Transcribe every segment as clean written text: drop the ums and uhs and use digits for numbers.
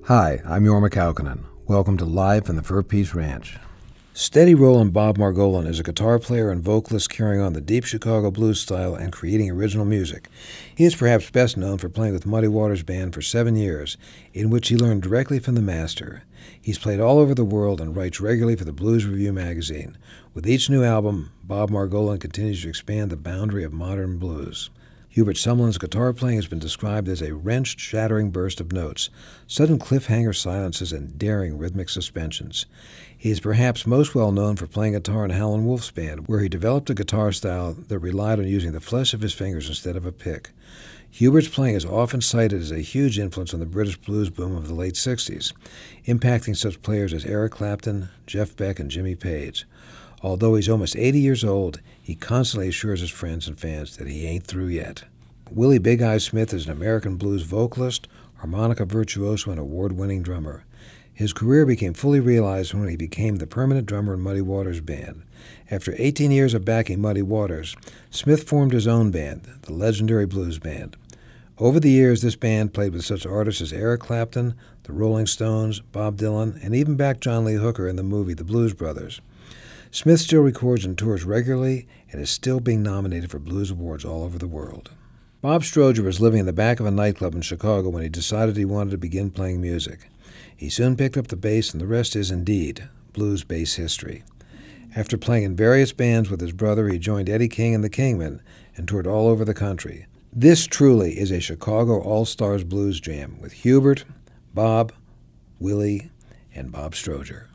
Hi, I'm Jorma Kaukonen. Welcome to Live from the Fur Peace Ranch. Steady Rollin' Bob Margolin is a guitar player and vocalist carrying on the deep Chicago blues style and creating original music. He is perhaps best known for playing with Muddy Waters Band for 7 years, in which he learned directly from the master. He's played all over the world and writes regularly for the Blues Review magazine. With each new album, Bob Margolin continues to expand the boundary of modern blues. Hubert Sumlin's guitar playing has been described as a wrenched, shattering burst of notes, sudden cliffhanger silences, and daring rhythmic suspensions. He is perhaps most well known for playing guitar in Howlin' Wolf's band, where he developed a guitar style that relied on using the flesh of his fingers instead of a pick. Hubert's playing is often cited as a huge influence on the British blues boom of the late 60s, impacting such players as Eric Clapton, Jeff Beck, and Jimmy Page. Although he's almost 80 years old, he constantly assures his friends and fans that he ain't through yet. Willie Big Eye Smith is an American blues vocalist, harmonica virtuoso, and award-winning drummer. His career became fully realized when he became the permanent drummer in Muddy Waters Band. After 18 years of backing Muddy Waters, Smith formed his own band, the legendary Blues Band. Over the years, this band played with such artists as Eric Clapton, the Rolling Stones, Bob Dylan, and even backed John Lee Hooker in the movie The Blues Brothers. Smith still records and tours regularly and is still being nominated for blues awards all over the world. Bob Stroger was living in the back of a nightclub in Chicago when he decided he wanted to begin playing music. He soon picked up the bass, and the rest is indeed blues bass history. After playing in various bands with his brother, he joined Eddie King and the Kingmen and toured all over the country. This truly is a Chicago All-Stars blues jam with Hubert, Bob, Willie, and Bob Stroger.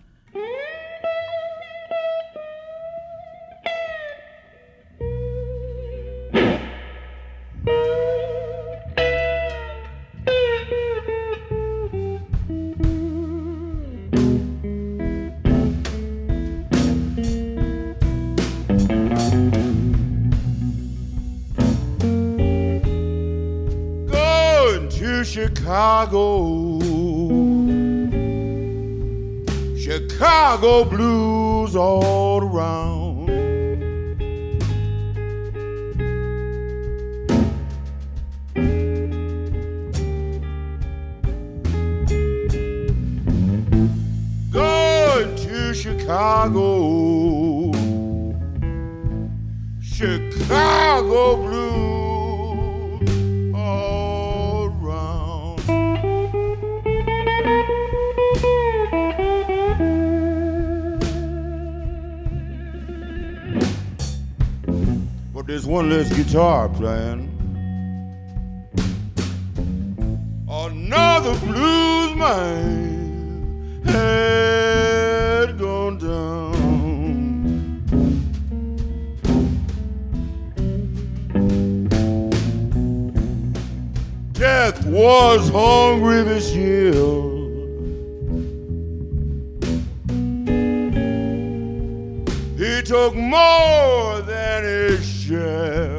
Chicago blues all around. Going to Chicago, Chicago blues. There's one less guitar playing. Another blues man had gone down. Death was hungry this year. He took more than his share.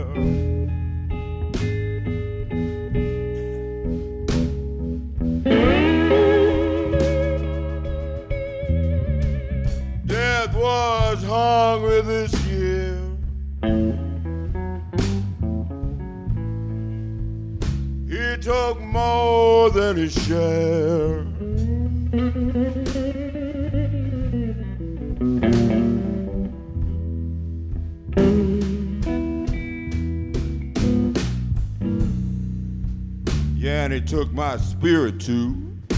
Death was hungry this year. He took more than his share. Yeah, and he took my spirit too.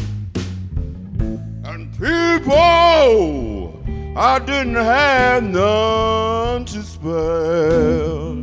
And people, I didn't have none to spare.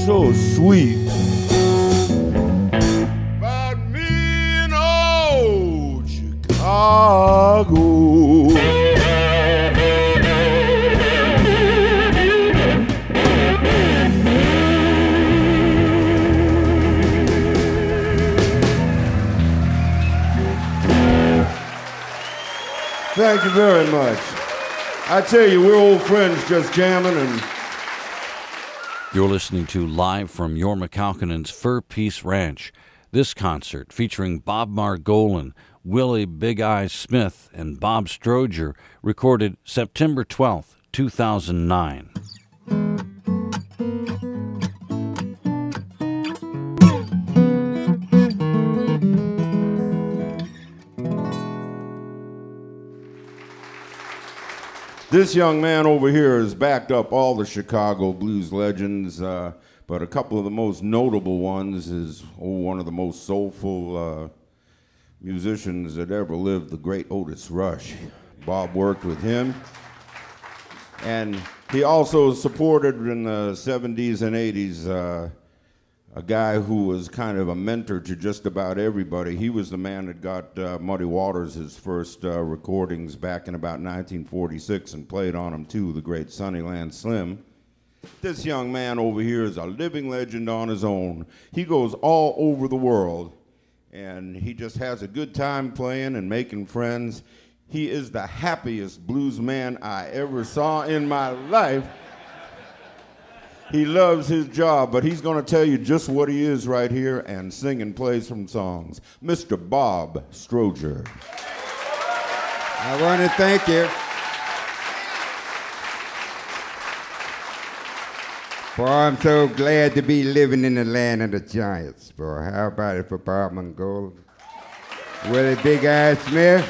so sweet about me and old Chicago. Thank you very much. I tell you, we're old friends just jamming and... You're listening to Live from Jorma Kaukonen's Fur Peace Ranch. This concert, featuring Bob Margolin, Willie Big Eyes Smith, and Bob Stroger, recorded September 12th, 2009. This young man over here has backed up all the Chicago blues legends, but a couple of the most notable ones is one of the most soulful musicians that ever lived, the great Otis Rush. Bob worked with him, and he also supported in the 70s and 80s a guy who was kind of a mentor to just about everybody. He was the man that got Muddy Waters his first recordings back in about 1946 and played on them too, the great Sunnyland Slim. This young man over here is a living legend on his own. He goes all over the world, and he just has a good time playing and making friends. He is the happiest blues man I ever saw in my life. He loves his job, but he's going to tell you just what he is right here and sing and play some songs. Mr. Bob Stroger. I want to thank you for I'm so glad to be living in the land of the giants, boy. How about it for Bob Margolin, Willie Big Eyes Smith,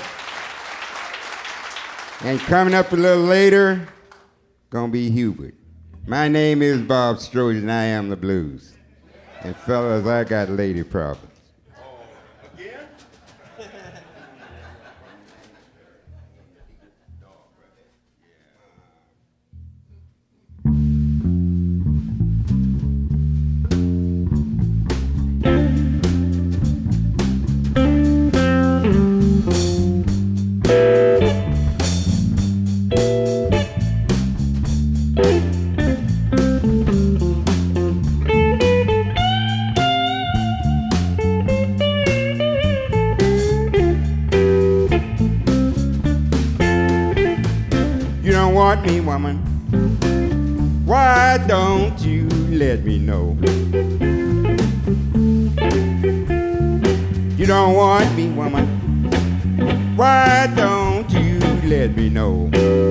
and coming up a little later, gonna be Hubert. My name is Bob Stroger, and I am the blues. And fellas, I got lady problems. Again? Me, woman, why don't you let me know? You don't want me, woman, why don't you let me know?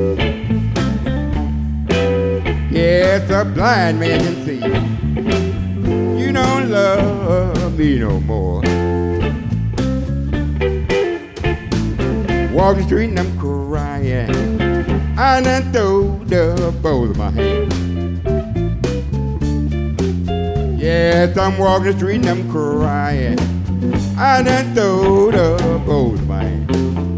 Yes, a blind man can see you don't love me no more. Walk the street and I'm crying, I done throwed up both of my hands. Yes, I'm walking the street and I'm crying, I done throwed up both of my hands.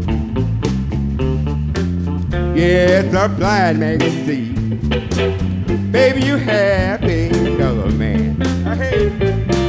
Yes, a blind man can see, baby, you have another man. Hey.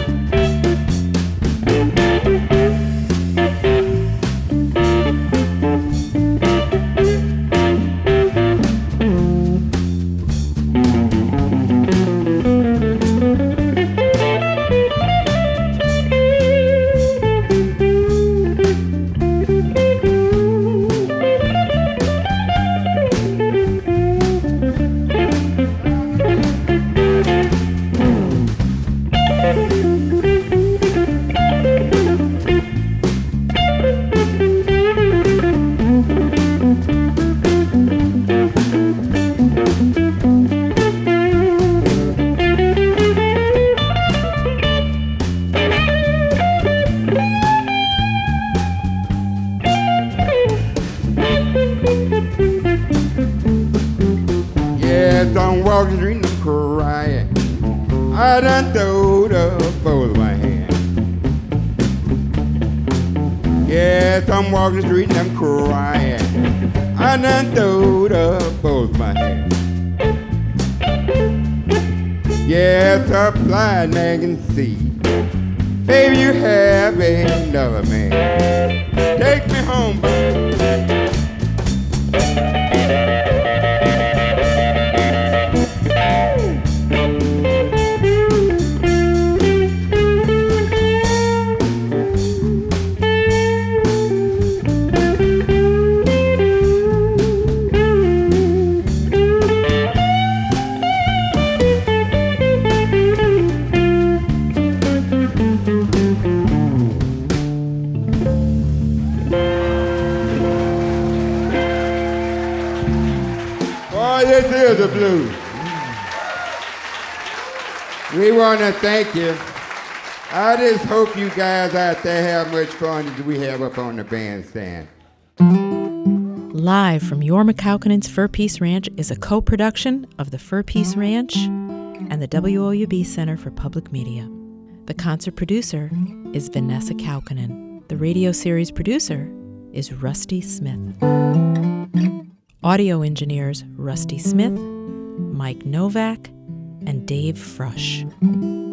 I done throwed up both my hands. Yes, I'm walking the street and I'm crying. I done throwed up both my hands. Yes, a blind man can see. Baby, you have another man. Take me home, baby. This is the blues. We want to thank you. I just hope you guys out there have much fun as we have up on the bandstand. Live from Your McCalkinon's Fur Peace Ranch is a co-production of the Fur Peace Ranch and the WOUB Center for Public Media. The concert producer is Vanessa Calkinen. The radio series producer is Rusty Smith. Audio engineers Rusty Smith, Mike Novak, and Dave Frush.